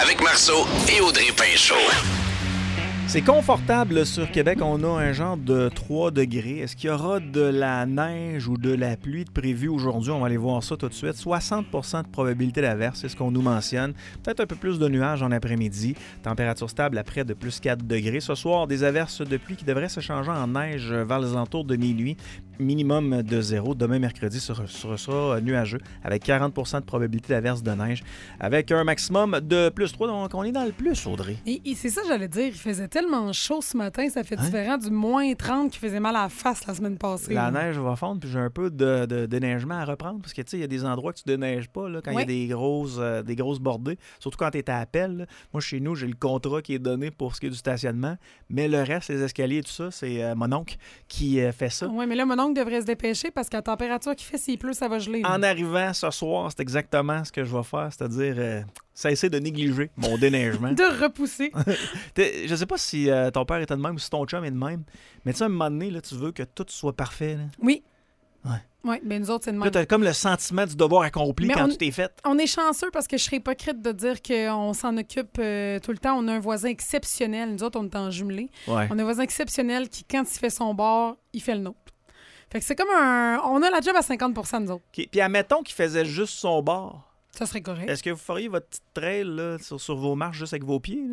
avec Marceau et Audrey Pinchot. C'est confortable sur Québec. On a un genre de 3 degrés. Est-ce qu'il y aura de la neige ou de la pluie de prévu aujourd'hui? On va aller voir ça tout de suite. 60% de probabilité d'averse, c'est ce qu'on nous mentionne. Peut-être un peu plus de nuages en après-midi. Température stable à près de plus 4 degrés. Ce soir, des averses de pluie qui devraient se changer en neige vers les alentours de minuit. Minimum de 0. Demain, mercredi, ce sera nuageux avec 40% de probabilité d'averse de neige avec un maximum de plus 3. Donc, on est dans le plus, Audrey. Et c'est ça, j'allais dire. Il faisait tellement chaud ce matin, ça fait différent du moins 30 qui faisait mal à la face la semaine passée. La neige va fondre, puis j'ai un peu de déneigement à reprendre, parce que tu sais, il y a des endroits que tu déneiges pas là, quand il y a des grosses bordées, surtout quand tu es à appel. Là. Moi, chez nous, j'ai le contrat qui est donné pour ce qui est du stationnement, mais le reste, les escaliers et tout ça, c'est mon oncle qui fait ça. Oui, mais là, mon oncle devrait se dépêcher parce qu'à la température qu'il fait, s'il pleut, ça va geler. En arrivant ce soir, c'est exactement ce que je vais faire, c'est-à-dire cesser de négliger mon déneigement. De repousser. Je sais pas si ton père était de même ou si ton chum est de même, mais tu sais, à un moment donné, là, tu veux que tout soit parfait. Là. Oui. Ouais. Oui, bien nous autres, c'est de même. Là, t'as comme le sentiment du devoir accompli mais quand tu t'es fait. On est chanceux parce que je serais hypocrite de dire qu'on s'en occupe tout le temps. On a un voisin exceptionnel. Nous autres, on est en jumelé. Ouais. On a un voisin exceptionnel qui, quand il fait son bord, il fait le nôtre. Fait que c'est comme un... On a la job à 50% nous autres. Okay. Puis admettons qu'il faisait juste son bord. Ça serait correct. Est-ce que vous feriez votre petite trail là, sur vos marches juste avec vos pieds? Là?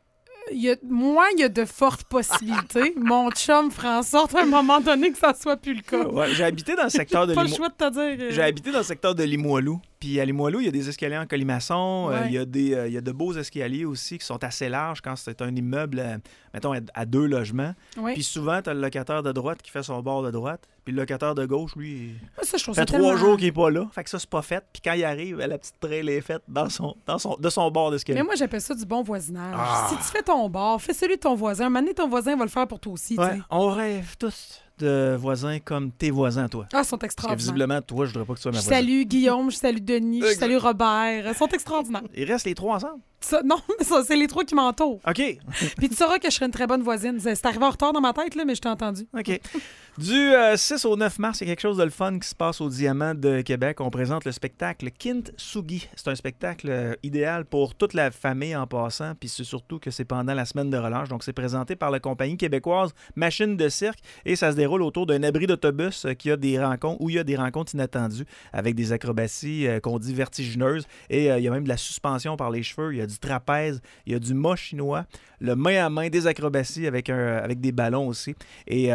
Il y a de fortes possibilités. Mon chum fera en sorte à un moment donné que ça soit plus le cas. Ouais, j'ai habité dans le secteur de Pas le choix de te dire. J'ai habité dans le secteur de Limoilou. Puis à Limoilou, il y a des escaliers en colimaçon. Ouais. Il y a de beaux escaliers aussi qui sont assez larges quand c'est un immeuble, mettons, à 2 logements. Ouais. Puis souvent, tu as le locataire de droite qui fait son bord de droite. Puis le locataire de gauche, lui, Ça, je trouve ça ça fait 3 jours qu'il n'est pas là. Fait que ça, c'est pas fait. Puis quand il arrive, la petite trail est faite de son bord d'escalier. Mais moi, j'appelle ça du bon voisinage. Ah. Si tu fais ton bord, fais celui de ton voisin. Un moment donné, ton voisin va le faire pour toi aussi. Ouais, tu sais. on rêve tous de voisins comme tes voisins, toi. Ah, ils sont Parce que extraordinaires. visiblement, toi, je voudrais pas que tu sois ma Je voisine. salue Guillaume, je salue Denis, je salue Robert. Ils sont extraordinaires. Ils restent les 3 ensemble. Ça, non, mais ça, c'est les 3 qui m'entourent. OK. Puis tu sauras que je serai une très bonne voisine. C'est arrivé en retard dans ma tête, là, mais je t'ai entendu. OK. Du 6 au 9 mars, il y a quelque chose de le fun qui se passe au Diamant de Québec. On présente le spectacle Kintsugi. C'est un spectacle idéal pour toute la famille en passant, puis c'est surtout que c'est pendant la semaine de relâche. Donc, c'est présenté par la compagnie québécoise Machine de Cirque et ça se déroule autour d'un abri d'autobus qui a des rencontres, où il y a des rencontres inattendues avec des acrobaties qu'on dit vertigineuses et il y a même de la suspension par les cheveux, il y a du trapèze, il y a du mât chinois, le main à main, des acrobaties avec des ballons aussi. Et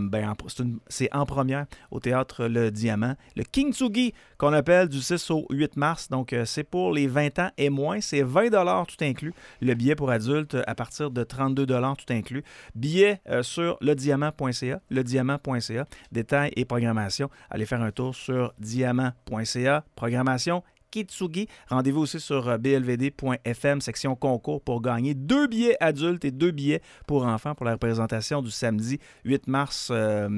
c'est en première au Théâtre Le Diamant. Le Kintsugi, qu'on appelle du 6 au 8 mars. Donc, c'est pour les 20 ans et moins. C'est 20 $ tout inclus. Le billet pour adultes à partir de 32 $ tout inclus. Billet sur lediamant.ca. Lediamant.ca. Détails et programmation. Allez faire un tour sur diamant.ca. Programmation Kintsugi. Rendez-vous aussi sur blvd.fm, section concours, pour gagner 2 billets adultes et 2 billets pour enfants pour la représentation du samedi 8 mars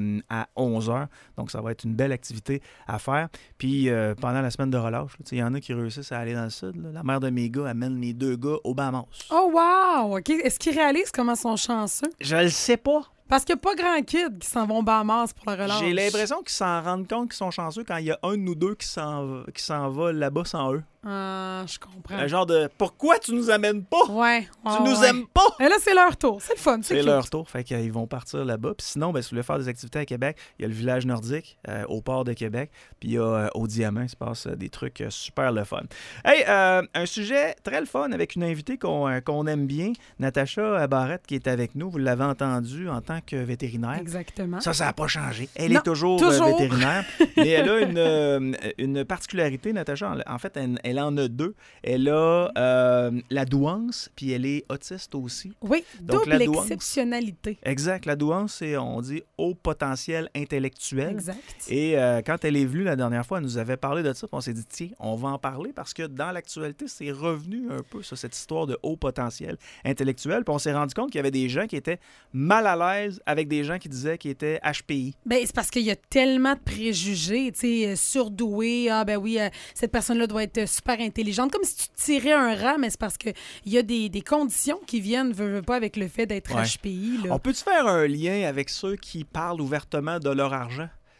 à 11h. Donc, ça va être une belle activité à faire. Puis, pendant la semaine de relâche, il y en a qui réussissent à aller dans le sud. Là. La mère de mes gars amène les 2 gars au Bahamas. Oh, wow! OK. Est-ce qu'ils réalisent comment ils sont chanceux? Je le sais pas. Parce qu'il n'y a pas grand kids qui s'en vont Bahamas pour la relâche. J'ai l'impression qu'ils s'en rendent compte qu'ils sont chanceux quand il y a un de nous deux qui s'en va là-bas sans eux. Ah, je comprends. Un genre de « Pourquoi tu nous amènes pas? Ouais. Tu nous aimes pas? » Et là, c'est leur tour. C'est le fun. C'est cute. leur tour. Fait qu'ils vont partir là-bas. Puis sinon, si vous voulez faire des activités à Québec, il y a le village nordique au port de Québec. Puis il y a au Diamant, il se passe des trucs super le fun. Hey, un sujet très le fun avec une invitée qu'on aime bien, Natacha Barrette, qui est avec nous. Vous l'avez entendue en tant que vétérinaire. Exactement. Ça n'a pas changé. Elle Non, est toujours vétérinaire. Mais elle a une particularité, Natacha. En fait, elle en a 2. Elle a la douance, puis elle est autiste aussi. Oui, Donc, double la douance. exceptionnalité. Exact. La douance, c'est, on dit, haut potentiel intellectuel. Exact. Et quand elle est venue la dernière fois, elle nous avait parlé de ça, puis on s'est dit, tiens, on va en parler parce que dans l'actualité, c'est revenu un peu, ça, cette histoire de haut potentiel intellectuel. Puis on s'est rendu compte qu'il y avait des gens qui étaient mal à l'aise avec des gens qui disaient qu'ils étaient HPI. Ben, c'est parce qu'il y a tellement de préjugés, tu sais, surdoués. Ah, ben oui, cette personne-là doit être super intelligente. Comme si tu tirais un rat, mais c'est parce qu'il y a des conditions qui viennent, veux pas, avec le fait d'être HPI. Là. On peut-tu faire un lien avec ceux qui parlent ouvertement de leur argent? Tu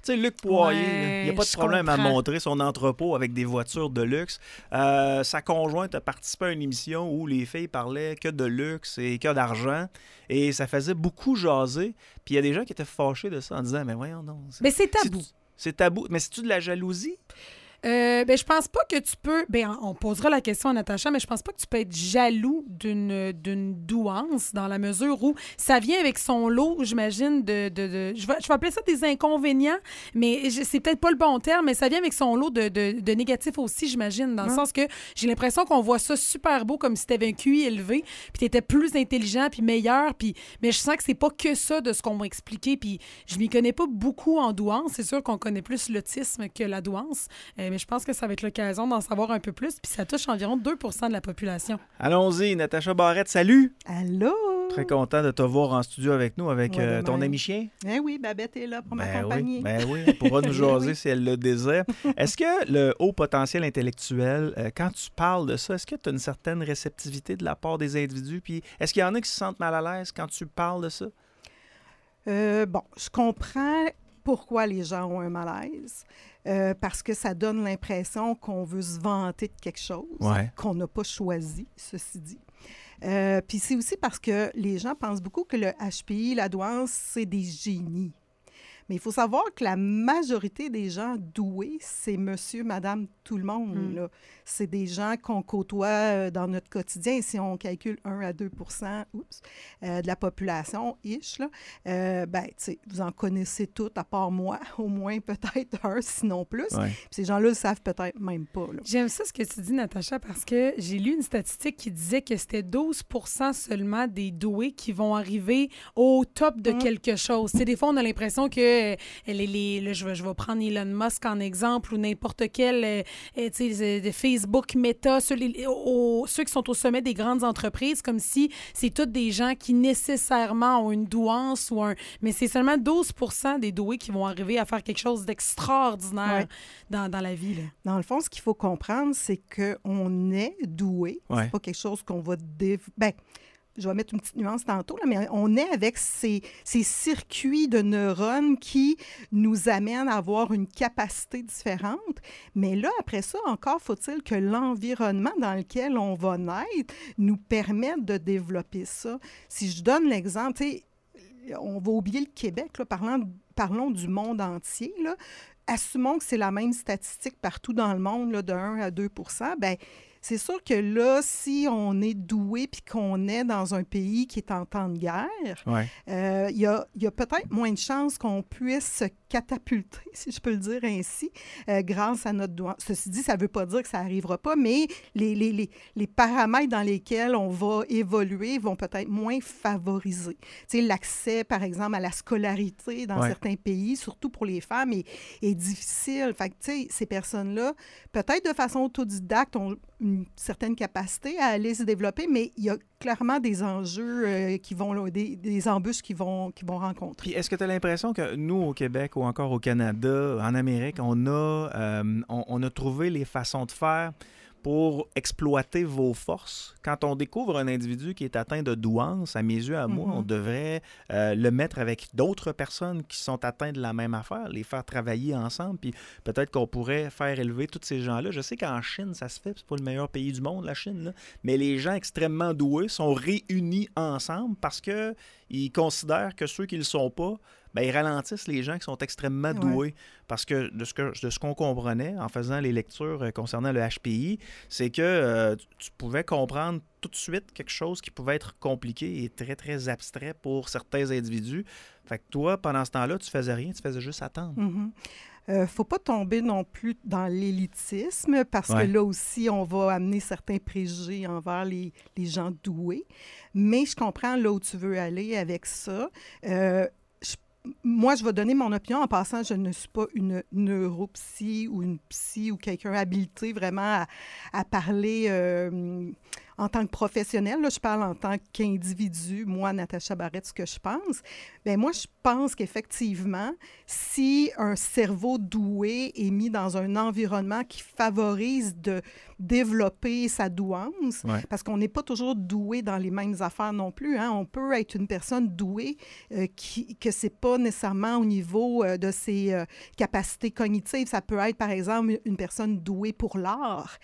Tu sais, Luc Poirier, Ouais, il n'y a pas de je problème à comprends. montrer son entrepôt avec des voitures de luxe. Sa conjointe a participé à une émission où les filles parlaient que de luxe et que d'argent. Et ça faisait beaucoup jaser. Puis il y a des gens qui étaient fâchés de ça en disant, mais voyons non. Mais c'est tabou. C'est tabou. Mais c'est-tu de la jalousie? Je pense pas que tu peux. On posera la question à Natacha, mais je pense pas que tu peux être jaloux d'une douance dans la mesure où ça vient avec son lot, j'imagine, je vais appeler ça des inconvénients, mais c'est peut-être pas le bon terme, mais ça vient avec son lot de négatifs aussi, j'imagine, dans le sens que j'ai l'impression qu'on voit ça super beau comme si tu avais un QI élevé, puis tu étais plus intelligent, puis meilleur, mais je sens que c'est pas que ça de ce qu'on m'a expliqué, puis je m'y connais pas beaucoup en douance. C'est sûr qu'on connaît plus l'autisme que la douance. Mais je pense que ça va être l'occasion d'en savoir un peu plus. Puis ça touche environ 2 % de la population. Allons-y, Natacha Barrette, salut! Allô? Très content de te voir en studio avec nous, avec Ouais, ton même. ami chien. Eh oui, Babette est là pour Oui, m'accompagner. oui, elle pourra nous jaser Oui. si elle le désire. Est-ce que le haut potentiel intellectuel, quand tu parles de ça, est-ce que tu as une certaine réceptivité de la part des individus? Puis est-ce qu'il y en a qui se sentent mal à l'aise quand tu parles de ça? Je comprends pourquoi les gens ont un malaise. Parce que ça donne l'impression qu'on veut se vanter de quelque chose qu'on n'a pas choisi, ceci dit. Puis c'est aussi parce que les gens pensent beaucoup que le HPI, la douance, c'est des génies. Mais il faut savoir que la majorité des gens doués, c'est monsieur, madame, tout le monde. Là. C'est des gens qu'on côtoie dans notre quotidien. Si on calcule 1 à 2 de la population, vous en connaissez tous, à part moi, au moins peut-être un, sinon plus. Ouais. Puis ces gens-là le savent peut-être même pas. Là. J'aime ça ce que tu dis, Natacha, parce que j'ai lu une statistique qui disait que c'était 12 % seulement des doués qui vont arriver au top de quelque chose. Tu sais, des fois, on a l'impression que je vais prendre Elon Musk en exemple ou n'importe quel de Facebook, Meta, ceux qui sont au sommet des grandes entreprises, comme si c'est tous des gens qui nécessairement ont une douance mais c'est seulement 12 % des doués qui vont arriver à faire quelque chose d'extraordinaire dans la vie. Là. Dans le fond, ce qu'il faut comprendre, c'est qu'on est doué. Ouais. C'est pas quelque chose qu'on va... je vais mettre une petite nuance tantôt, là, mais on est avec ces circuits de neurones qui nous amènent à avoir une capacité différente. Mais là, après ça, encore faut-il que l'environnement dans lequel on va naître nous permette de développer ça. Si je donne l'exemple, on va oublier le Québec, là, parlons du monde entier, là. Assumons que c'est la même statistique partout dans le monde, là, de 1 à 2 %, c'est sûr que là, si on est doué puis qu'on est dans un pays qui est en temps de guerre, il y a peut-être moins de chances qu'on puisse se catapulter, si je peux le dire ainsi, grâce à notre douance. Ceci dit, ça ne veut pas dire que ça n'arrivera pas, mais les paramètres dans lesquels on va évoluer vont peut-être moins favoriser. Tu sais, l'accès, par exemple, à la scolarité dans certains pays, surtout pour les femmes, est difficile. Fait que, tu sais, ces personnes-là, peut-être de façon autodidacte, ont une certaine capacité à aller se développer, mais il y a clairement des enjeux des embûches qu'ils vont rencontrer. Puis est-ce que tu as l'impression que nous, au Québec ou encore au Canada, en Amérique, on a trouvé les façons de faire pour exploiter vos forces? Quand on découvre un individu qui est atteint de douance, à mes yeux, à moi, on devrait le mettre avec d'autres personnes qui sont atteintes de la même affaire, les faire travailler ensemble, puis peut-être qu'on pourrait faire élever tous ces gens-là. Je sais qu'en Chine, ça se fait, c'est pas le meilleur pays du monde, la Chine, là, mais les gens extrêmement doués sont réunis ensemble parce qu'ils considèrent que ceux qui ne le sont pas, ils ralentissent les gens qui sont extrêmement doués. Parce que de ce qu'on comprenait en faisant les lectures concernant le HPI, c'est que tu pouvais comprendre tout de suite quelque chose qui pouvait être compliqué et très, très abstrait pour certains individus. Fait que toi, pendant ce temps-là, tu faisais rien, tu faisais juste attendre. Faut pas tomber non plus dans l'élitisme parce que là aussi, on va amener certains préjugés envers les gens doués. Mais je comprends là où tu veux aller avec ça. Moi, je vais donner mon opinion. En passant, je ne suis pas une neuropsy ou une psy ou quelqu'un habilité vraiment à parler en tant que professionnel, là, je parle en tant qu'individu, moi, Natacha Barrette, ce que je pense, bien, moi, je pense qu'effectivement, si un cerveau doué est mis dans un environnement qui favorise de développer sa douance, parce qu'on n'est pas toujours doué dans les mêmes affaires non plus. Hein. On peut être une personne douée que c'est pas nécessairement au niveau de ses capacités cognitives. Ça peut être, par exemple, une personne douée pour l'art.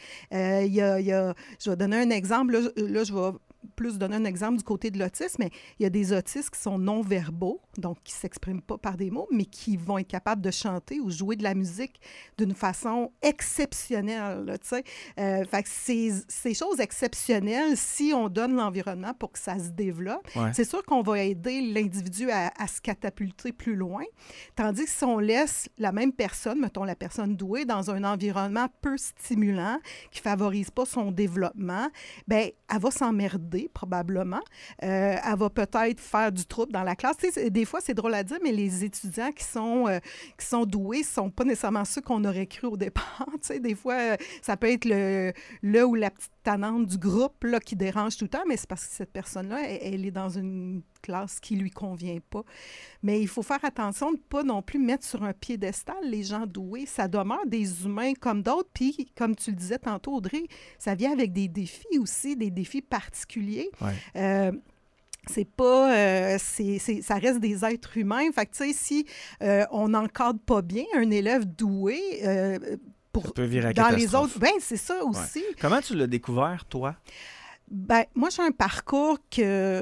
Je vais donner un exemple. Là, je vais plus donner un exemple du côté de l'autisme, mais il y a des autistes qui sont non-verbaux, donc qui ne s'expriment pas par des mots, mais qui vont être capables de chanter ou jouer de la musique d'une façon exceptionnelle. Là, fait que ces choses exceptionnelles, si on donne l'environnement pour que ça se développe, c'est sûr qu'on va aider l'individu à se catapulter plus loin. Tandis que si on laisse la même personne, mettons la personne douée, dans un environnement peu stimulant, qui ne favorise pas son développement, bien, elle va s'emmerder probablement. Elle va peut-être faire du trouble dans la classe. Tu sais, des fois, c'est drôle à dire, mais les étudiants qui sont doués ne sont pas nécessairement ceux qu'on aurait cru au départ. Tu sais, des fois, ça peut être le ou la petite tannante du groupe là, qui dérange tout le temps, mais c'est parce que cette personne-là, elle est dans une classe qui ne lui convient pas. Mais il faut faire attention de ne pas non plus mettre sur un piédestal les gens doués. Ça demeure des humains comme d'autres. Puis, comme tu le disais tantôt, Audrey, ça vient avec des défis aussi, des défis particuliers. C'est pas... ça reste des êtres humains. Fait que, tu sais, si on n'encadre pas bien un élève doué... ça peut virer à dans catastrophe. les autres, bien, c'est ça aussi. Comment tu l'as découvert, toi? Ben, moi, j'ai un parcours qui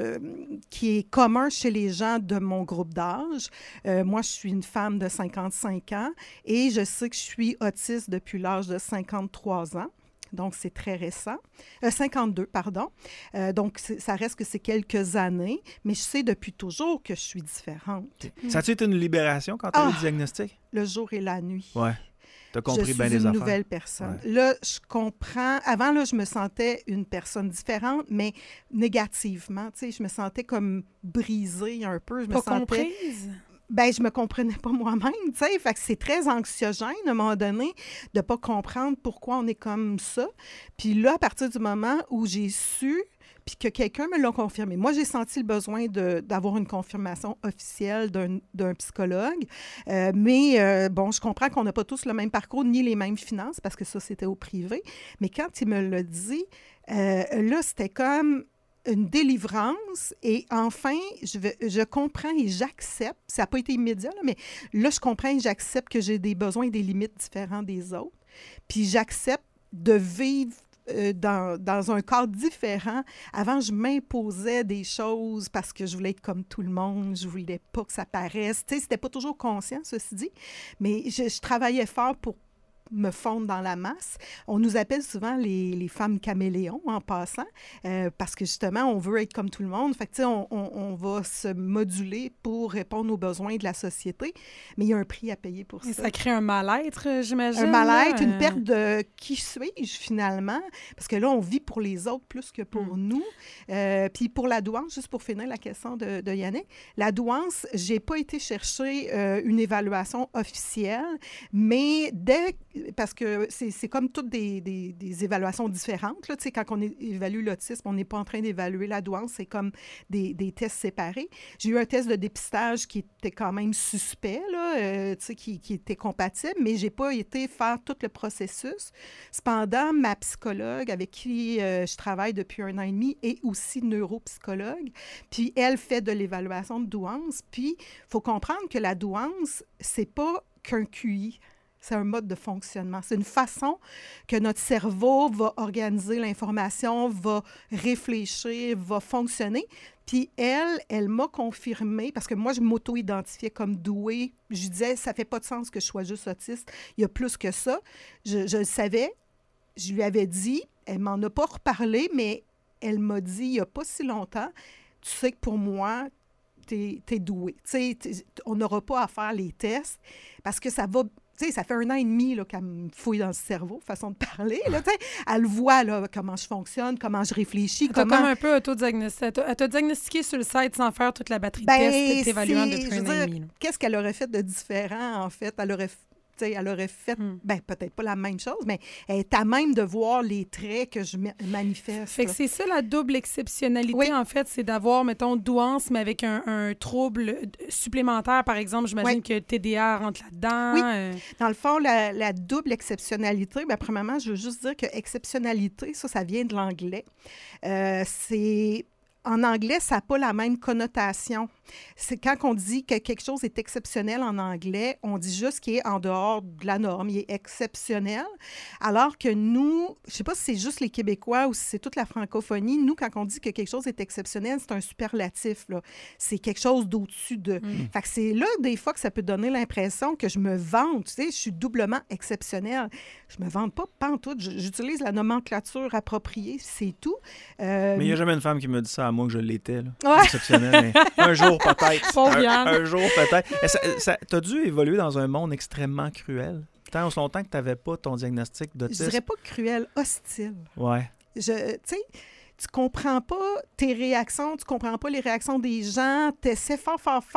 est commun chez les gens de mon groupe d'âge. Moi, je suis une femme de 55 ans et je sais que je suis autiste depuis l'âge de 53 ans. Donc, c'est très récent. 52, pardon. Donc, ça reste que c'est quelques années, mais je sais depuis toujours que je suis différente. Ça a-tu été une libération quand tu as eu le diagnostic? Le jour et la nuit. Ouais. Tu as compris bien les affaires. Je suis une nouvelle personne. Ouais. Là, je comprends. Avant, là, je me sentais une personne différente, mais négativement. Tu sais, je me sentais comme brisée un peu. Pas comprise? Ben, je me comprenais pas moi-même, tu sais. Fait que c'est très anxiogène, à un moment donné, de pas comprendre pourquoi on est comme ça. Puis là, à partir du moment où j'ai su, puis que quelqu'un me l'a confirmé. Moi, j'ai senti le besoin d'avoir une confirmation officielle d'un psychologue. Mais bon, je comprends qu'on n'a pas tous le même parcours ni les mêmes finances, parce que ça, c'était au privé. Mais quand il me l'a dit, là, c'était comme une délivrance et enfin, je comprends et j'accepte. Ça n'a pas été immédiat, là, mais là, je comprends et j'accepte que j'ai des besoins et des limites différents des autres. Puis j'accepte de vivre dans un cadre différent. Avant, je m'imposais des choses parce que je voulais être comme tout le monde. Je voulais pas que ça paraisse. Tu sais, c'était pas toujours conscient, ceci dit, mais je travaillais fort pour me fondre dans la masse. On nous appelle souvent les femmes caméléons en passant, parce que justement, on veut être comme tout le monde. Fait que, tu sais, on va se moduler pour répondre aux besoins de la société, mais il y a un prix à payer pour ça. Et ça crée un mal-être, j'imagine. Un mal-être, une perte de qui suis-je finalement, parce que là, on vit pour les autres plus que pour nous. Puis pour la douance, juste pour finir la question de Yannick, la douance, j'ai pas été chercher une évaluation officielle, mais parce que c'est comme toutes des évaluations différentes. Là. Tu sais, quand on évalue l'autisme, on n'est pas en train d'évaluer la douance, c'est comme des tests séparés. J'ai eu un test de dépistage qui était quand même suspect, là, tu sais, qui était compatible, mais je n'ai pas été faire tout le processus. Cependant, ma psychologue, avec qui je travaille depuis 1 an et demi, est aussi neuropsychologue, puis elle fait de l'évaluation de douance. Puis, il faut comprendre que la douance, c'est pas qu'un QI. C'est un mode de fonctionnement. C'est une façon que notre cerveau va organiser l'information, va réfléchir, va fonctionner. Puis elle m'a confirmé, parce que moi, je m'auto-identifiais comme douée. Je disais, ça fait pas de sens que je sois juste autiste. Il y a plus que ça. Je le savais. Je lui avais dit, elle m'en a pas reparlé, mais elle m'a dit, il y a pas si longtemps, tu sais que pour moi, t'es douée. Tu sais, on n'aura pas à faire les tests parce que ça va... Tu sais, ça fait 1 an et demi là, qu'elle me fouille dans le cerveau, façon de parler. Là, elle voit là, comment je fonctionne, comment je réfléchis. Elle t'a comme un peu auto-diagnostiqué. Elle t'a diagnostiqué sur le site sans faire toute la batterie de tests t'évaluant depuis 1 an et demi. Qu'est-ce qu'elle aurait fait de différent, en fait? Elle aurait... sais, elle aurait fait, peut-être pas la même chose, mais elle est à même de voir les traits que je manifeste. Fait que c'est ça la double exceptionnalité, en fait, c'est d'avoir, mettons, douance, mais avec un trouble supplémentaire, par exemple. J'imagine que TDA rentre là-dedans. Oui. Dans le fond, la double exceptionnalité, premièrement, je veux juste dire que exceptionnalité, ça vient de l'anglais. En anglais, ça n'a pas la même connotation. C'est quand on dit que quelque chose est exceptionnel en anglais, on dit juste qu'il est en dehors de la norme, il est exceptionnel. Alors que nous, je ne sais pas si c'est juste les Québécois ou si c'est toute la francophonie, nous, quand on dit que quelque chose est exceptionnel, c'est un superlatif, là. C'est quelque chose d'au-dessus de. Fait que c'est là, des fois, que ça peut donner l'impression que je me vante. Tu sais, je suis doublement exceptionnelle. Je me vante pas pantoute. J'utilise la nomenclature appropriée, c'est tout. Mais il n'y a jamais une femme qui me dit ça à moi que je l'étais, là. Exceptionnel, mais un jour peut-être. Un jour peut-être. T'as dû évoluer dans un monde extrêmement cruel. Tant aussi longtemps que tu n'avais pas ton diagnostic d'autisme. Je dirais pas cruel, hostile. Ouais. Tu sais, tu comprends pas tes réactions, tu comprends pas les réactions des gens, tu essaies fort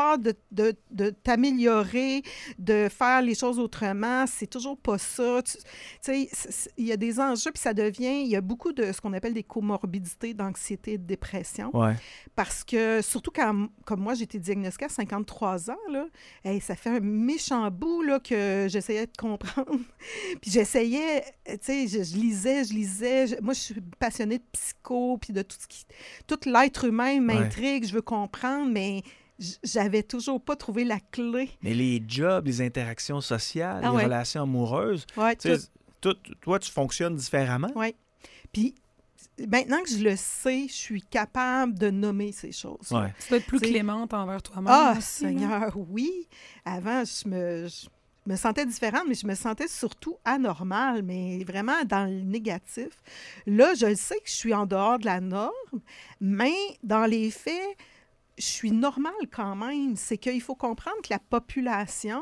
de t'améliorer, de faire les choses autrement. C'est toujours pas ça. Tu sais, il y a des enjeux, puis ça devient... Il y a beaucoup de ce qu'on appelle des comorbidités d'anxiété et de dépression. Ouais. Parce que, surtout quand, comme moi, j'ai été diagnostiquée à 53 ans, là, ça fait un méchant bout là, que j'essayais de comprendre. Puis j'essayais, tu sais, je lisais. Moi, je suis passionnée de psycho, puis de tout l'être humain m'intrigue, je veux comprendre, mais j'avais toujours pas trouvé la clé. Mais les jobs, les interactions sociales, les relations amoureuses, toi, tu fonctionnes différemment? Oui. Puis maintenant que je le sais, je suis capable de nommer ces choses. Ouais. Tu dois être plus clémente envers toi-même. Ah, aussi, Seigneur, oui. Avant, je me sentais différente, mais je me sentais surtout anormale, mais vraiment dans le négatif. Là, je sais que je suis en dehors de la norme, mais dans les faits, je suis normale quand même. C'est qu'il faut comprendre que la population,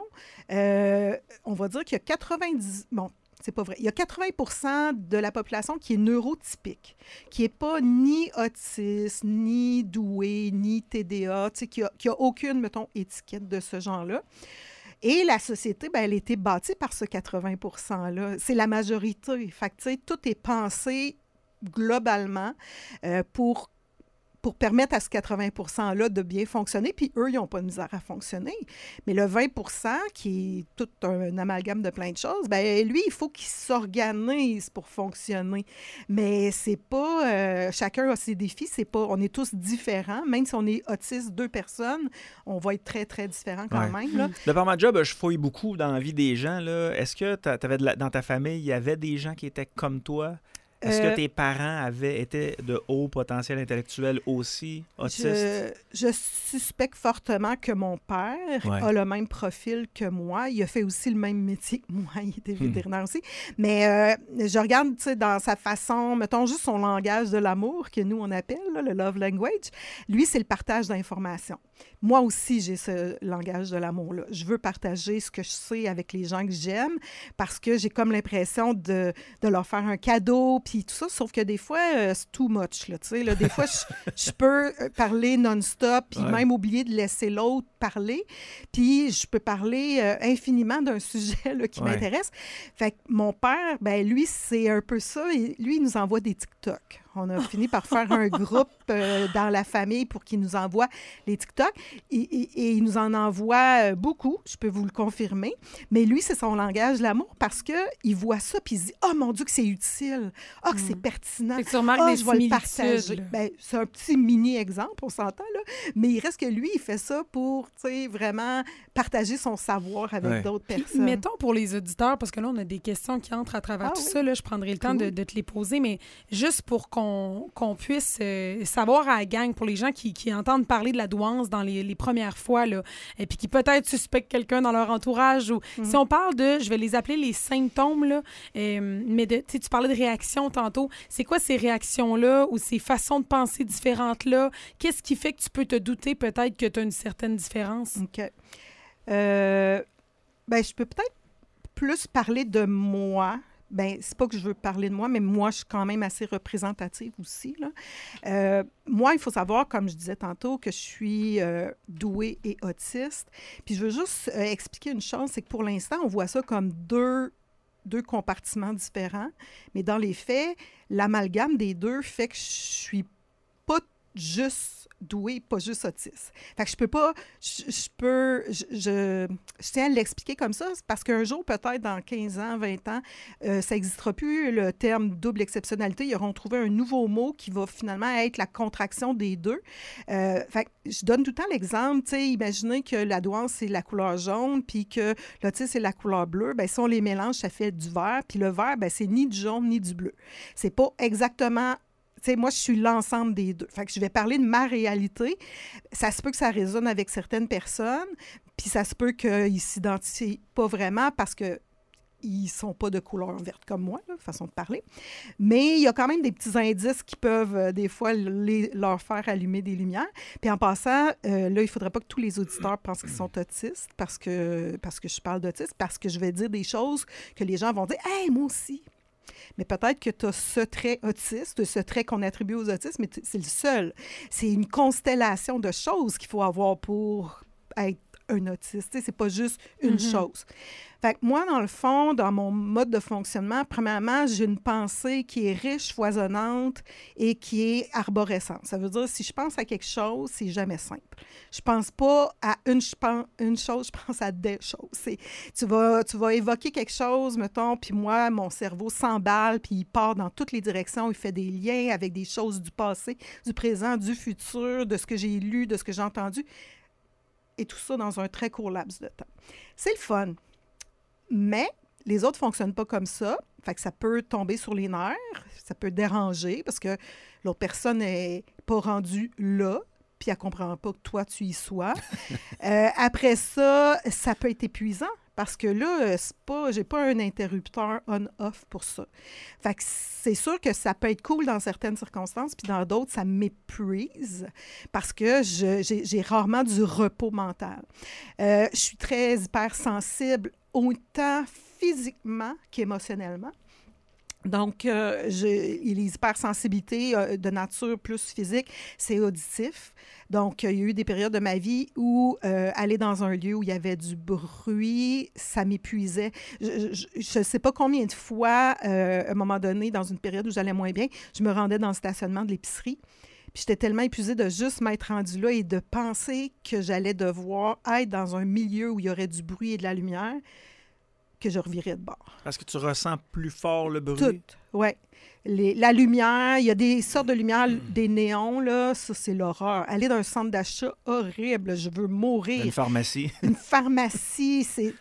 on va dire qu'il y a 90... Bon, c'est pas vrai. Il y a 80% de la population qui est neurotypique, qui n'est pas ni autiste, ni doué, ni TDA, qui a aucune, mettons, étiquette de ce genre-là. Et la société, elle a été bâtie par ce 80 %-là. C'est la majorité. Fait que, tu sais, tout est pensé globalement pour permettre à ce 80 % de bien fonctionner. Puis eux, ils n'ont pas de misère à fonctionner. Mais le 20 % qui est tout un amalgame de plein de choses, lui, il faut qu'il s'organise pour fonctionner. Mais c'est pas... chacun a ses défis. C'est pas... On est tous différents. Même si on est autiste, 2 personnes, on va être très, très différents quand même. Là. De par ma job, je fouille beaucoup dans la vie des gens. Là. Est-ce que dans ta famille, il y avait des gens qui étaient comme toi? Est-ce que tes parents étaient de haut potentiel intellectuel aussi, autistes? Je suspecte fortement que mon père a le même profil que moi. Il a fait aussi le même métier que moi. Il était vétérinaire aussi. Mais je regarde, tu sais, dans sa façon, mettons juste son langage de l'amour, que nous, on appelle là, le love language. Lui, c'est le partage d'informations. Moi aussi, j'ai ce langage de l'amour-là. Je veux partager ce que je sais avec les gens que j'aime parce que j'ai comme l'impression de leur faire un cadeau, puis tout ça, sauf que des fois, c'est too much. Là, tu sais, là, des fois, je peux parler non-stop, puis même oublier de laisser l'autre parler, puis je peux parler infiniment d'un sujet là, qui m'intéresse. Fait que mon père, lui, c'est un peu ça. Et lui, il nous envoie des TikTok. On a fini par faire un groupe dans la famille pour qu'il nous envoie les TikTok. Et il nous en envoie beaucoup, je peux vous le confirmer. Mais lui, c'est son langage de l'amour parce qu'il voit ça puis il se dit « Oh mon Dieu, que c'est utile! Ah, que c'est pertinent! Fait que tu remarques des je vais le partager. » C'est un petit mini-exemple, on s'entend, là. Mais il reste que lui, il fait ça pour, tu sais, vraiment partager son savoir avec d'autres personnes. Puis, mettons pour les auditeurs, parce que là, on a des questions qui entrent à travers tout ça. Là, je prendrai le temps de te les poser, mais juste pour qu'on puisse savoir à la gang, pour les gens qui entendent parler de la douance dans les premières fois, là, et puis qui peut-être suspectent quelqu'un dans leur entourage. Ou si on parle de, je vais les appeler les symptômes, là, mais tu parlais de réactions tantôt. C'est quoi ces réactions-là ou ces façons de penser différentes-là? Qu'est-ce qui fait que tu peux te douter peut-être que tu as une certaine différence? OK. Je peux peut-être plus parler de moi. ben c'est pas que je veux parler de moi, mais moi, je suis quand même assez représentative aussi, là. Moi, il faut savoir, comme je disais tantôt, que je suis douée et autiste. Puis je veux juste expliquer une chose, c'est que pour l'instant, on voit ça comme deux compartiments différents, mais dans les faits, l'amalgame des deux fait que je suis pas juste douée, pas juste autiste. Fait que je peux pas, je tiens à l'expliquer comme ça, c'est parce qu'un jour, peut-être dans 15 ans, 20 ans, ça n'existera plus le terme double exceptionnalité. Ils auront trouvé un nouveau mot qui va finalement être la contraction des deux. Fait que je donne tout le temps l'exemple, tu sais, imaginez que la douance, c'est la couleur jaune, puis que l'autisme, c'est la couleur bleue. Bien, si on les mélange, ça fait du vert, puis le vert, bien, c'est ni du jaune ni du bleu. C'est pas exactement... Tu sais, moi, je suis l'ensemble des deux. Fait que je vais parler de ma réalité. Ça se peut que ça résonne avec certaines personnes, puis ça se peut qu'ils ne s'identifient pas vraiment parce qu'ils ne sont pas de couleur verte comme moi, là, façon de parler. Mais il y a quand même des petits indices qui peuvent, des fois, leur faire allumer des lumières. Puis en passant, là, il ne faudrait pas que tous les auditeurs pensent qu'ils sont autistes parce que je parle d'autisme, parce que je vais dire des choses que les gens vont dire « Hey, moi aussi! » Mais peut-être que tu as ce trait autiste, ce trait qu'on attribue aux autistes, mais c'est le seul. C'est une constellation de choses qu'il faut avoir pour être un autiste. Tu sais, c'est pas juste une chose. Fait que moi, dans le fond, dans mon mode de fonctionnement, premièrement, j'ai une pensée qui est riche, foisonnante et qui est arborescente. Ça veut dire, si je pense à quelque chose, c'est jamais simple. Je pense pas à une chose, je pense à des choses. Tu vas évoquer quelque chose, mettons, puis moi, mon cerveau s'emballe, puis il part dans toutes les directions, il fait des liens avec des choses du passé, du présent, du futur, de ce que j'ai lu, de ce que j'ai entendu, et tout ça dans un très court laps de temps. C'est le fun. Mais les autres ne fonctionnent pas comme ça. Fait que ça peut tomber sur les nerfs, ça peut déranger parce que l'autre personne n'est pas rendue là, puis elle ne comprend pas que toi, tu y sois. Après ça, ça peut être épuisant parce que là, j'ai pas un interrupteur on-off pour ça. Fait que c'est sûr que ça peut être cool dans certaines circonstances, puis dans d'autres, ça m'épuise parce que j'ai rarement du repos mental. Je suis très hypersensible autant physiquement qu'émotionnellement. Donc, les hypersensibilités de nature plus physique, c'est auditif. Donc, il y a eu des périodes de ma vie où aller dans un lieu où il y avait du bruit, ça m'épuisait. Je ne sais pas combien de fois, à un moment donné, dans une période où j'allais moins bien, je me rendais dans le stationnement de l'épicerie. Puis j'étais tellement épuisée de juste m'être rendue là et de penser que j'allais devoir être dans un milieu où il y aurait du bruit et de la lumière que je revirais de bord. Parce que tu ressens plus fort le bruit? Tout, oui. La lumière, il y a des sortes de lumière, des néons, là, ça, c'est l'horreur. Aller dans un centre d'achat, horrible, je veux mourir. Une pharmacie. Une pharmacie, c'est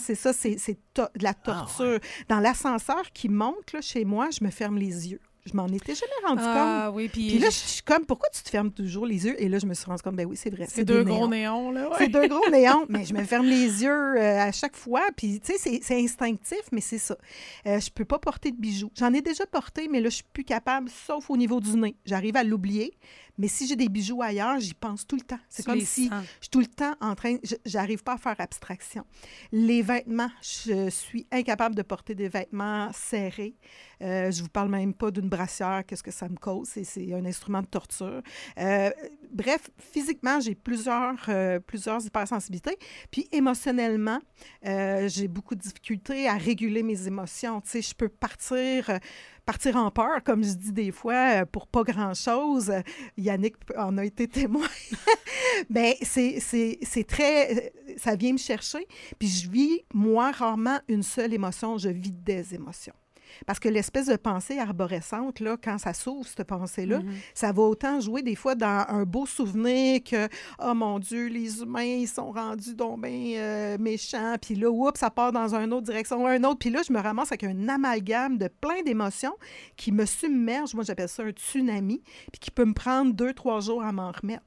de la torture. Ouais. Dans l'ascenseur qui monte, là, chez moi, je me ferme les yeux. Je m'en étais jamais rendu compte. Oui, puis là, je suis comme, pourquoi tu te fermes toujours les yeux? Et là, je me suis rendu compte, ben oui, c'est vrai. C'est deux gros néons, là. Ouais. C'est deux gros néons, mais je me ferme les yeux à chaque fois. Puis, tu sais, c'est instinctif, mais c'est ça. Je peux pas porter de bijoux. J'en ai déjà porté, mais là, je suis plus capable, sauf au niveau du nez. J'arrive à l'oublier. Mais si j'ai des bijoux ailleurs, j'y pense tout le temps. C'est comme si je suis tout le temps en train... J'arrive pas à faire abstraction. Les vêtements, je suis incapable de porter des vêtements serrés. Je vous parle même pas d'une brassière, qu'est-ce que ça me cause. C'est un instrument de torture. Bref, physiquement, j'ai plusieurs hypersensibilités. Puis émotionnellement, j'ai beaucoup de difficultés à réguler mes émotions. Tu sais, je peux partir en peur, comme je dis des fois, pour pas grand-chose. Yannick en a été témoin. Bien, c'est très... Ça vient me chercher. Puis je vis, moi, rarement une seule émotion. Je vis des émotions. Parce que l'espèce de pensée arborescente, là, quand ça s'ouvre, cette pensée-là, ça va autant jouer des fois dans un beau souvenir que « Oh mon Dieu, les humains, ils sont rendus donc bien méchants. » Puis là, oups, ça part dans une autre direction, un autre. Puis là, je me ramasse avec un amalgame de plein d'émotions qui me submerge. Moi, j'appelle ça un tsunami, puis qui peut me prendre 2-3 jours à m'en remettre.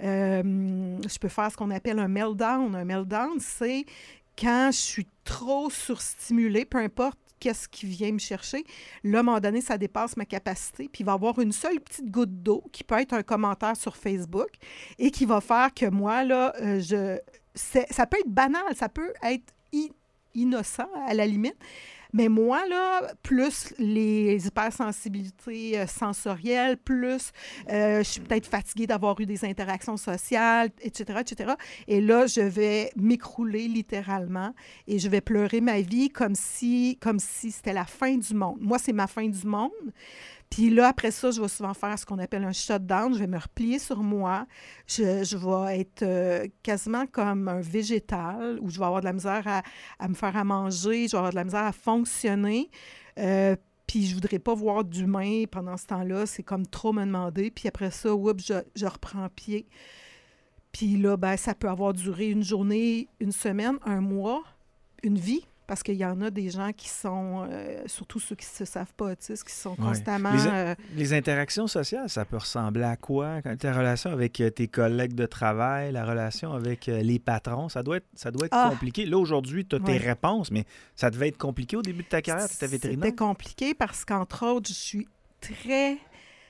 Je peux faire ce qu'on appelle un meltdown. Un meltdown, c'est quand je suis trop surstimulée, peu importe qu'est-ce qui vient me chercher. Là, à un moment donné, ça dépasse ma capacité. Puis il va y avoir une seule petite goutte d'eau qui peut être un commentaire sur Facebook et qui va faire que moi, là, ça peut être banal, ça peut être innocent à la limite. Mais moi, là, plus les hypersensibilités sensorielles, plus je suis peut-être fatiguée d'avoir eu des interactions sociales, etc., etc. Et là, je vais m'écrouler littéralement et je vais pleurer ma vie comme si c'était la fin du monde. Moi, c'est ma fin du monde. Puis là, après ça, je vais souvent faire ce qu'on appelle un shutdown. Je vais me replier sur moi. Je vais être quasiment comme un végétal où je vais avoir de la misère à me faire à manger. Je vais avoir de la misère à fonctionner. Puis je ne voudrais pas voir d'humain pendant ce temps-là. C'est comme trop me demander. Puis après ça, je reprends pied. Puis là, ben, ça peut avoir duré une journée, une semaine, un mois, une vie. Parce qu'il y en a des gens qui sont, surtout ceux qui ne se savent pas autistes, qui sont constamment... Les interactions sociales, ça peut ressembler à quoi? Ta relation avec tes collègues de travail, la relation avec les patrons, ça doit être compliqué. Là, aujourd'hui, tu as tes réponses, mais ça devait être compliqué au début de ta carrière, tu étais vétérinaire? C'était compliqué parce qu'entre autres, je suis très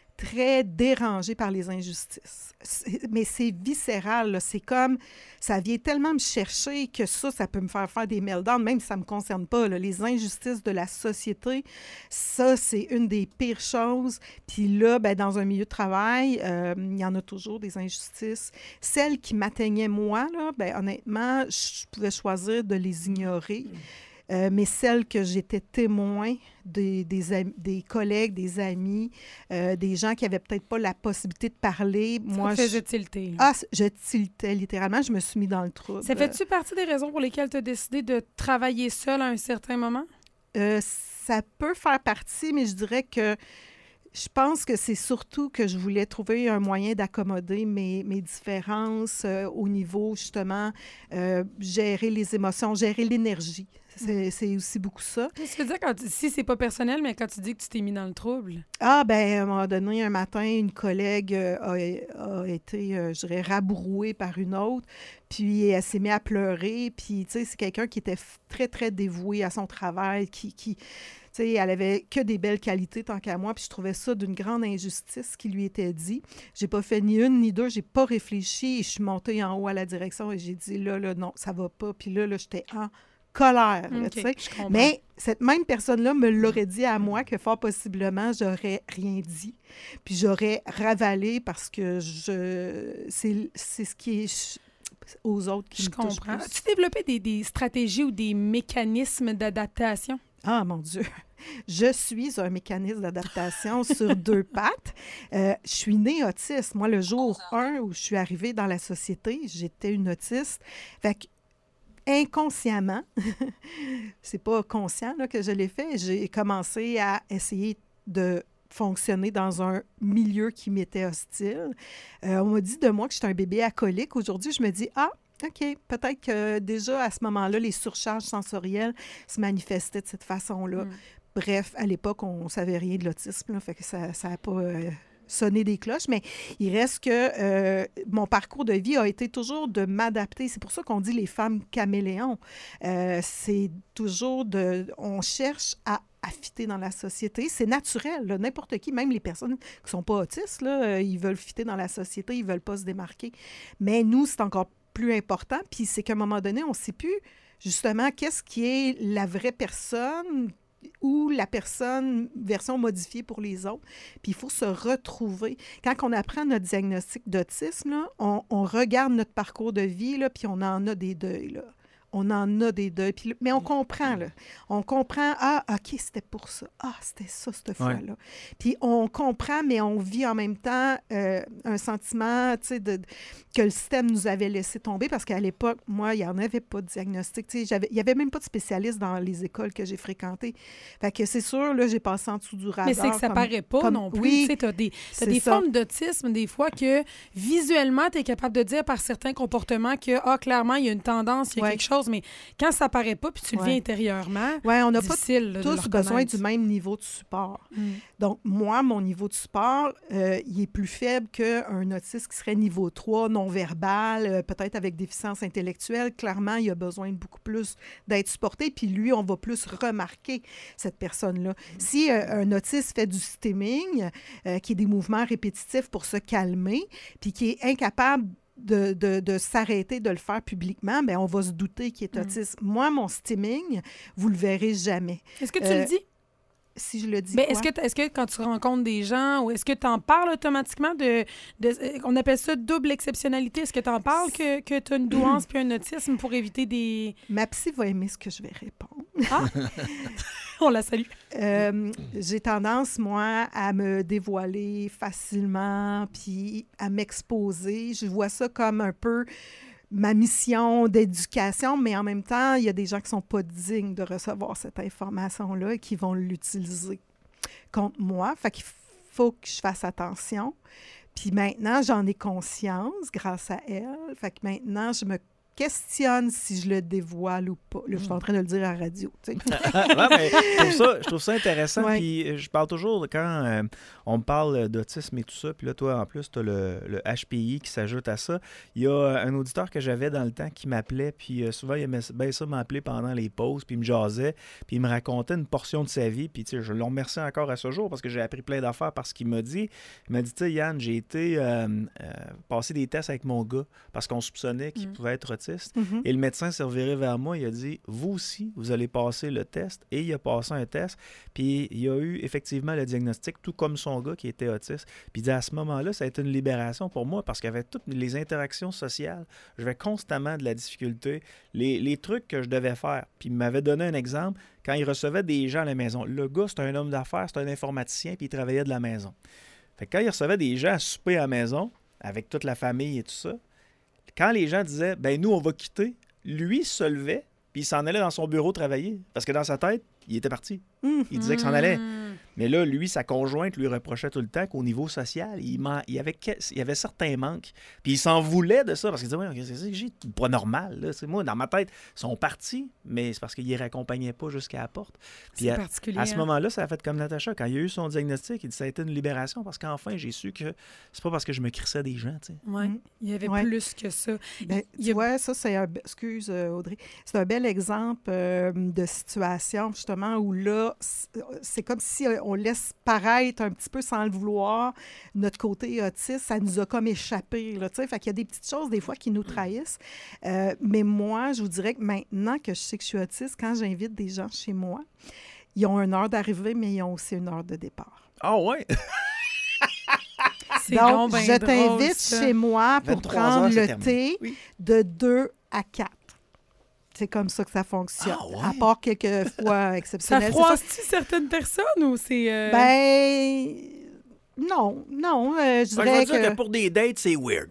dérangée par les injustices. Mais c'est viscéral, là. C'est comme, ça vient tellement me chercher que ça peut me faire des meltdowns, même si ça ne me concerne pas, là. Les injustices de la société, ça, c'est une des pires choses. Puis là, ben, dans un milieu de travail, il y en a toujours des injustices. Celles qui m'atteignaient moi, là, ben, honnêtement, je pouvais choisir de les ignorer. Mais celles que j'étais témoin des collègues, des amis, des gens qui n'avaient peut-être pas la possibilité de parler. Moi, je faisais tilter. Je tiltais littéralement. Je me suis mis dans le trouble. Ça fait-tu partie des raisons pour lesquelles tu as décidé de travailler seule à un certain moment? Ça peut faire partie, mais je dirais que je pense que c'est surtout que je voulais trouver un moyen d'accommoder mes différences au niveau, justement, gérer les émotions, gérer l'énergie. C'est aussi beaucoup ça. Qu'est-ce que tu veux dire si c'est pas personnel, mais quand tu dis que tu t'es mis dans le trouble? Ah, bien, à un moment donné, un matin, une collègue a été, je dirais, rabrouée par une autre, puis elle s'est mise à pleurer, puis, tu sais, c'est quelqu'un qui était très, très dévoué à son travail, qui tu sais, elle avait que des belles qualités tant qu'à moi, puis je trouvais ça d'une grande injustice qui lui était dit. J'ai pas fait ni une ni deux, j'ai pas réfléchi, et je suis montée en haut à la direction et j'ai dit, là, non, ça va pas, puis là, j'étais en colère. Okay, là, mais cette même personne-là me l'aurait dit à moi que fort possiblement, j'aurais rien dit. Puis j'aurais ravalé parce que c'est ce qui est aux autres qui me touche plus. As-tu développé des stratégies ou des mécanismes d'adaptation? Ah, mon Dieu! Je suis un mécanisme d'adaptation sur deux pattes. Je suis née autiste. Moi, le jour 1 où je suis arrivée dans la société, j'étais une autiste. Fait que inconsciemment, c'est pas conscient là, que je l'ai fait, j'ai commencé à essayer de fonctionner dans un milieu qui m'était hostile. On m'a dit de moi que j'étais un bébé alcoolique. Aujourd'hui, je me dis, OK, peut-être que déjà à ce moment-là, les surcharges sensorielles se manifestaient de cette façon-là. Bref, à l'époque, on ne savait rien de l'autisme, là, fait que ça n'a pas sonné des cloches, mais il reste que mon parcours de vie a été toujours de m'adapter. C'est pour ça qu'on dit les femmes caméléons. C'est toujours on cherche à fitter dans la société. C'est naturel, là. N'importe qui, même les personnes qui ne sont pas autistes, là, ils veulent fitter dans la société, ils ne veulent pas se démarquer. Mais nous, c'est encore plus important, puis c'est qu'à un moment donné, on ne sait plus justement qu'est-ce qui est la vraie personne ou la personne version modifiée pour les autres. Puis il faut se retrouver. Quand on apprend notre diagnostic d'autisme, là, on regarde notre parcours de vie, là, puis on en a des deuils, là. On en a des deuils. Puis, mais on comprend, là. On comprend, OK, c'était pour ça. C'était ça, cette fois-là. Puis on comprend, mais on vit en même temps un sentiment, tu sais, que le système nous avait laissé tomber, parce qu'à l'époque, moi, il n'y en avait pas de diagnostic. Tu sais, il n'y avait même pas de spécialistes dans les écoles que j'ai fréquentées. Fait que c'est sûr, là, j'ai passé en dessous du radar. Mais c'est que ça paraît pas non plus. Oui, tu sais, t'as des formes d'autisme, des fois, que visuellement, tu es capable de dire par certains comportements que, clairement, il y a une tendance, il y a quelque chose, mais quand ça paraît pas, puis tu le vis intérieurement, on n'a pas tous besoin du même niveau de support. Donc, moi, mon niveau de support, il est plus faible qu'un autiste qui serait niveau 3, non-verbal, peut-être avec déficience intellectuelle. Clairement, il a besoin de beaucoup plus d'être supporté, puis lui, on va plus remarquer cette personne-là. Si un autiste fait du stimming, qui est des mouvements répétitifs pour se calmer, puis qui est incapable de s'arrêter de le faire publiquement, bien, on va se douter qu'il est autiste. Moi, mon stimming, vous le verrez jamais. Est-ce que tu le dis? Si je le dis, est-ce que quand tu rencontres des gens, ou est-ce que tu en parles automatiquement on appelle ça double exceptionnalité? Est-ce que tu en parles que tu as une douance puis un autisme pour éviter des... Ma psy va aimer ce que je vais répondre. Ah! On la salue. J'ai tendance, moi, à me dévoiler facilement puis à m'exposer. Je vois ça comme un peu ma mission d'éducation, mais en même temps, il y a des gens qui ne sont pas dignes de recevoir cette information-là et qui vont l'utiliser contre moi. Fait qu'il faut que je fasse attention. Puis maintenant, j'en ai conscience grâce à elle. Fait que maintenant, je me questionne si je le dévoile ou pas. Là, je suis en train de le dire à la radio. Tu sais. Non, mais je trouve ça intéressant. Ouais. Puis je parle toujours, quand on me parle d'autisme et tout ça, puis là, toi, en plus, tu as le HPI qui s'ajoute à ça. Il y a un auditeur que j'avais dans le temps qui m'appelait, puis souvent, il aimait bien ça m'appeler pendant les pauses, puis il me jasait, puis il me racontait une portion de sa vie. Puis, tu sais, je le remercie encore à ce jour parce que j'ai appris plein d'affaires par ce qu'il m'a dit. Il m'a dit, tu sais, Yann, j'ai été passer des tests avec mon gars parce qu'on soupçonnait qu'il pouvait être autiste. Mm-hmm. Et le médecin s'est reviré vers moi, il a dit « Vous aussi, vous allez passer le test. » Et il a passé un test, puis il a eu effectivement le diagnostic, tout comme son gars qui était autiste. Puis il dit à ce moment-là, ça a été une libération pour moi parce qu'avec toutes les interactions sociales, j'avais constamment de la difficulté. Les trucs que je devais faire. Puis il m'avait donné un exemple, quand il recevait des gens à la maison. Le gars, c'est un homme d'affaires, c'est un informaticien, puis il travaillait de la maison. Fait que quand il recevait des gens à souper à la maison, avec toute la famille et tout ça, quand les gens disaient « ben nous, on va quitter », lui se levait puis il s'en allait dans son bureau travailler. Parce que dans sa tête, il était parti. Il disait qu'il s'en allait. Mais là, lui, sa conjointe lui reprochait tout le temps qu'au niveau social, il y avait certains manques. Puis il s'en voulait de ça parce qu'il disait « ouais, c'est pas normal. Là. Moi, dans ma tête, ils sont partis, mais c'est parce qu'ils ne raccompagnaient pas jusqu'à la porte. » Puis à ce moment-là, ça a fait comme Natacha. Quand il a eu son diagnostic, il dit « ça a été une libération parce qu'enfin, j'ai su que c'est pas parce que je me crissais des gens. » Oui, il y avait plus que ça. Ben, tu vois, ça, c'est un... Excuse, Audrey. C'est un bel exemple de situation, justement, où là, c'est comme si on laisse paraître un petit peu sans le vouloir notre côté autiste. Ça nous a comme échappé, là, tu sais. Fait qu'il y a des petites choses, des fois, qui nous trahissent. Mais moi, je vous dirais que maintenant que je sais que je suis autiste, quand j'invite des gens chez moi, ils ont une heure d'arrivée, mais ils ont aussi une heure de départ. Ah ouais? Donc, je t'invite chez moi pour prendre le thé de 2 à 4. C'est comme ça que ça fonctionne. Ah ouais? À part quelques fois exceptionnels. Ça froisse-tu certaines personnes ou c'est... Ben... Non, je dirais que pour des dates, c'est weird.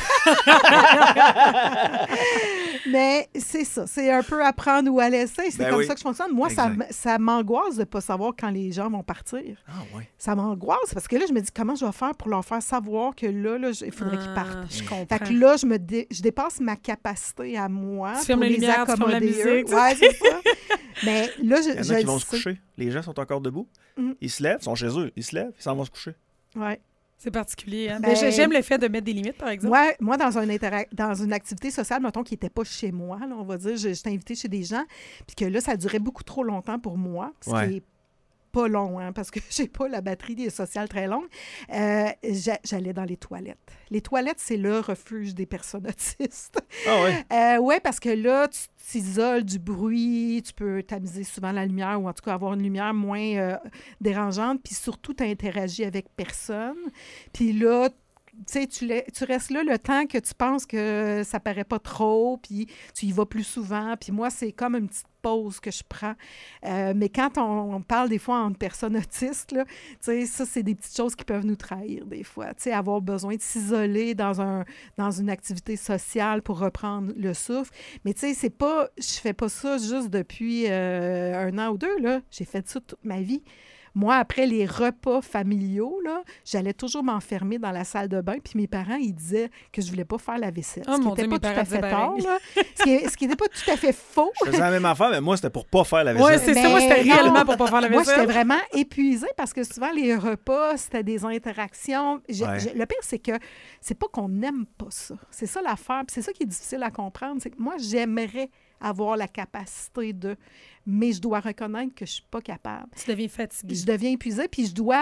Mais c'est ça, c'est un peu à prendre ou à laisser. C'est comme ça que je fonctionne. Moi, ça m'angoisse de ne pas savoir quand les gens vont partir. Ah ouais. Ça m'angoisse parce que là, je me dis comment je vais faire pour leur faire savoir que là il faudrait qu'ils partent. Je comprends. Fait que là, je dépasse ma capacité à moi tu fermes les lumières, tu fermes la musique. Ouais, c'est ça. Mais là, il y en a qui vont se coucher. Les gens sont encore debout. Ils se lèvent, ils sont chez eux. Ils se lèvent, ils s'en vont se coucher. Oui. C'est particulier. Hein? Ben, j'aime le fait de mettre des limites, par exemple. Moi dans une activité sociale, mettons, qui n'était pas chez moi, là, on va dire, j'étais invitée chez des gens, puis que là, ça durait beaucoup trop longtemps pour moi, ce qui est pas long, hein, parce que j'ai pas la batterie sociale très longue. J'allais dans les toilettes. Les toilettes, c'est le refuge des personnes autistes. Ah oui? Oui, parce que là, tu t'isoles du bruit, tu peux tamiser souvent la lumière ou en tout cas avoir une lumière moins dérangeante, puis surtout, tu interagis avec personne. Puis là, tu sais, tu restes là le temps que tu penses que ça paraît pas trop, puis tu y vas plus souvent. Puis moi, c'est comme une petite pause que je prends. Mais quand on parle des fois entre personnes autistes, là, tu sais, ça, c'est des petites choses qui peuvent nous trahir des fois. Tu sais, avoir besoin de s'isoler dans une activité sociale pour reprendre le souffle. Mais tu sais, je fais pas ça juste depuis 1 an ou 2, là. J'ai fait ça toute ma vie. Moi, après les repas familiaux, là, j'allais toujours m'enfermer dans la salle de bain, puis mes parents, ils disaient que je voulais pas faire la vaisselle. Oh, ce qui n'était pas tout à fait tort, là. Ce qui n'était pas tout à fait faux. Je faisais la même affaire, mais moi, c'était pour pas faire la vaisselle. Oui, c'est ça. Moi, c'était réellement pour pas faire la vaisselle. Moi, j'étais vraiment épuisée parce que souvent, les repas, c'était des interactions. Le pire, c'est que c'est pas qu'on n'aime pas ça. C'est ça l'affaire, puis c'est ça qui est difficile à comprendre. C'est que moi, j'aimerais avoir la capacité mais je dois reconnaître que je suis pas capable. Tu deviens fatiguée. Je deviens épuisée, puis je dois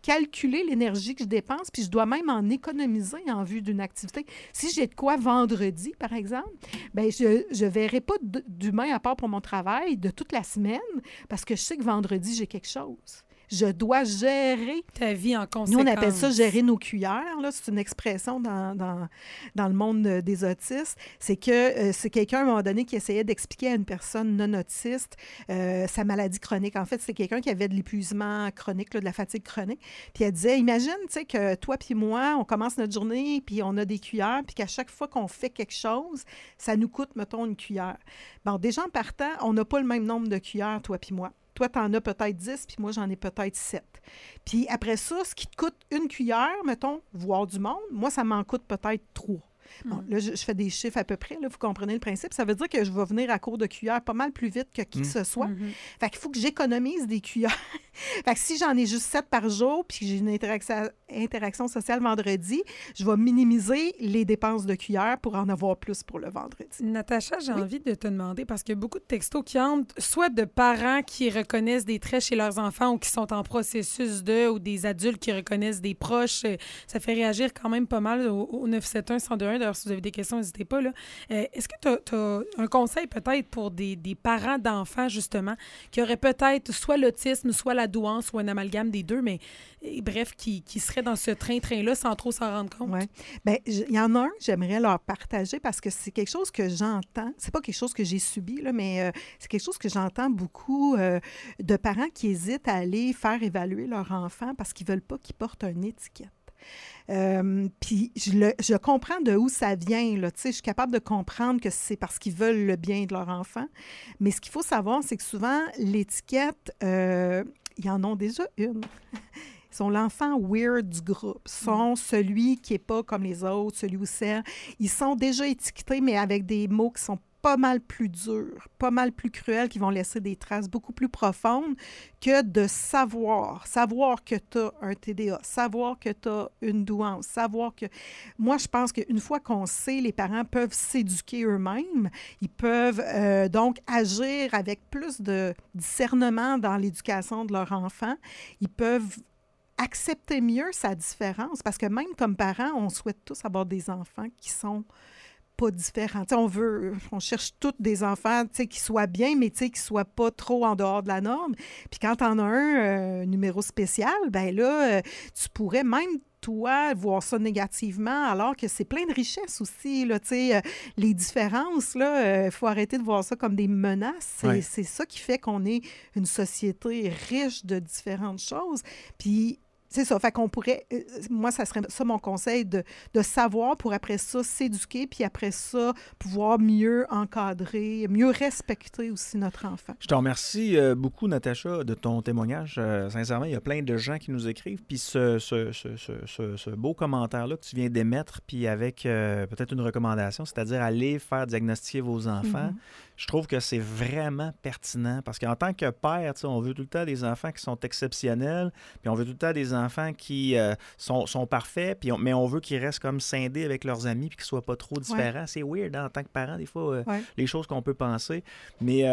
calculer l'énergie que je dépense, puis je dois même en économiser en vue d'une activité. Si j'ai de quoi vendredi, par exemple, bien, je ne verrai pas d'humain à part pour mon travail de toute la semaine parce que je sais que vendredi, j'ai quelque chose. Je dois gérer ta vie en conséquence. Nous, on appelle ça gérer nos cuillères. Là. C'est une expression dans le monde des autistes. C'est que c'est quelqu'un, à un moment donné, qui essayait d'expliquer à une personne non autiste sa maladie chronique. En fait, c'est quelqu'un qui avait de l'épuisement chronique, là, de la fatigue chronique. Puis elle disait, imagine, tu sais, que toi puis moi, on commence notre journée, puis on a des cuillères, puis qu'à chaque fois qu'on fait quelque chose, ça nous coûte, mettons, une cuillère. Bon, déjà en partant, on n'a pas le même nombre de cuillères, toi puis moi. Toi, tu en as peut-être 10, puis moi, j'en ai peut-être 7. Puis après ça, ce qui te coûte une cuillère, mettons, voir du monde, moi, ça m'en coûte peut-être 3. Bon, là, je fais des chiffres à peu près, là, vous comprenez le principe. Ça veut dire que je vais venir à court de cuillère pas mal plus vite que qui que ce soit. Fait qu'il faut que j'économise des cuillères. Fait que si j'en ai juste 7 par jour, puis j'ai une interaction sociale vendredi, je vais minimiser les dépenses de cuillère pour en avoir plus pour le vendredi. Natacha, j'ai envie de te demander, parce qu'il y a beaucoup de textos qui entrent, soit de parents qui reconnaissent des traits chez leurs enfants ou qui sont en processus ou des adultes qui reconnaissent des proches. Ça fait réagir quand même pas mal au 971-1021. D'ailleurs, si vous avez des questions, n'hésitez pas. Là. Est-ce que tu as un conseil peut-être pour des parents d'enfants, justement, qui auraient peut-être soit l'autisme, soit la douance, ou un amalgame des deux, mais bref, qui seraient dans ce train-train-là sans trop s'en rendre compte? Oui. Bien, il y en a un que j'aimerais leur partager parce que c'est quelque chose que j'entends. C'est pas quelque chose que j'ai subi, là, mais c'est quelque chose que j'entends beaucoup de parents qui hésitent à aller faire évaluer leur enfant parce qu'ils veulent pas qu'il porte une étiquette. Puis je comprends de où ça vient. Là. Je suis capable de comprendre que c'est parce qu'ils veulent le bien de leur enfant. Mais ce qu'il faut savoir, c'est que souvent, l'étiquette, ils en ont déjà une. Ils sont l'enfant weird du groupe. Ils sont celui qui n'est pas comme les autres, celui ou celle. Ils sont déjà étiquetés, mais avec des mots qui sont pas mal plus durs, pas mal plus cruels, qui vont laisser des traces beaucoup plus profondes que de savoir que tu as un TDA, savoir que tu as une douance, savoir que... Moi, je pense qu'une fois qu'on sait, les parents peuvent s'éduquer eux-mêmes, ils peuvent donc agir avec plus de discernement dans l'éducation de leur enfant, ils peuvent accepter mieux sa différence, parce que même comme parents, on souhaite tous avoir des enfants qui sont pas différents. On cherche tous des enfants qui soient bien, mais qui ne soient pas trop en dehors de la norme. Puis quand tu en as un numéro spécial, ben là, tu pourrais même toi, voir ça négativement, alors que c'est plein de richesses aussi. Là, les différences, il faut arrêter de voir ça comme des menaces. C'est ça qui fait qu'on est une société riche de différentes choses. Puis, c'est ça. Fait qu'on pourrait... moi, ça serait ça mon conseil, de savoir pour après ça s'éduquer, puis après ça, pouvoir mieux encadrer, mieux respecter aussi notre enfant. Je te remercie beaucoup, Natacha, de ton témoignage. Sincèrement, il y a plein de gens qui nous écrivent. Puis ce beau commentaire-là que tu viens d'émettre, puis avec peut-être une recommandation, c'est-à-dire aller faire diagnostiquer vos enfants, je trouve que c'est vraiment pertinent. Parce qu'en tant que père, on veut tout le temps des enfants qui sont exceptionnels, puis on veut tout le temps des enfants qui sont parfaits, mais on veut qu'ils restent comme scindés avec leurs amis puis qu'ils ne soient pas trop différents. Ouais. C'est weird, hein, en tant que parent, des fois, les choses qu'on peut penser. Mais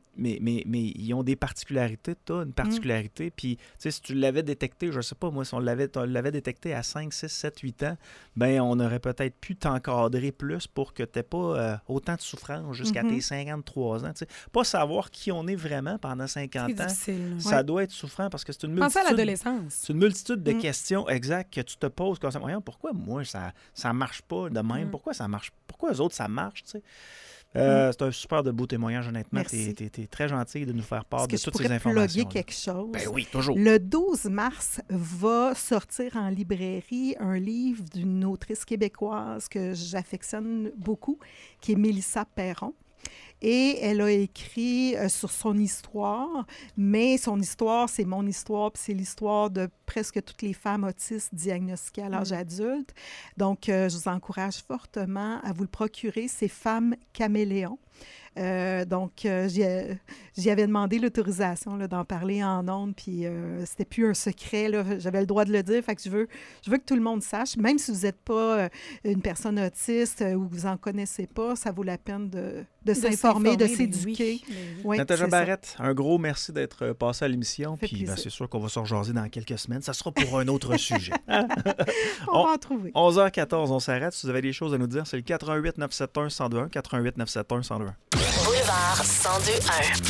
ils ont des particularités. Tu as une particularité. Puis, si tu l'avais détecté, je ne sais pas, moi, si on l'avait détecté à 5, 6, 7, 8 ans, bien, on aurait peut-être pu t'encadrer plus pour que tu n'aies pas autant de souffrance jusqu'à tes 53 ans. T'sais. Pas savoir qui on est vraiment pendant 50 ans, ça doit être souffrant parce que c'est une multitude... Pensez à l'adolescence. C'est une multitude de questions exactes que tu te poses comme ça. Pourquoi moi, ça marche pas de même? Pourquoi ça marche? Pourquoi eux autres, ça marche? C'est un super de beau témoignage, honnêtement. Tu es très gentil de nous faire part de toutes ces informations. Est-ce que je pourrais plugger quelque chose? Ben oui, toujours. Le 12 mars va sortir en librairie un livre d'une autrice québécoise que j'affectionne beaucoup, qui est Mélissa Perron. Et elle a écrit sur son histoire, mais son histoire, c'est mon histoire, puis c'est l'histoire de presque toutes les femmes autistes diagnostiquées à l'âge adulte. Donc, je vous encourage fortement à vous le procurer. C'est Femmes caméléons. Donc, j'y avais demandé l'autorisation d'en parler en ondes, puis c'était plus un secret, là, j'avais le droit de le dire, fait que je veux que tout le monde sache, même si vous n'êtes pas une personne autiste ou vous n'en connaissez pas, ça vaut la peine de s'informer. s'informer, de s'informer, ben s'éduquer. oui. Oui, Natacha c'est ça. Barrette, un gros merci d'être passé à l'émission. fait Puis plaisir. c'est sûr qu'on va se rejaser dans quelques semaines. Ça sera pour un autre sujet. On va en trouver. 11h14, on s'arrête. Si vous avez des choses à nous dire, c'est le 88 971 1021, 88 971 1021. Boulevard 1021.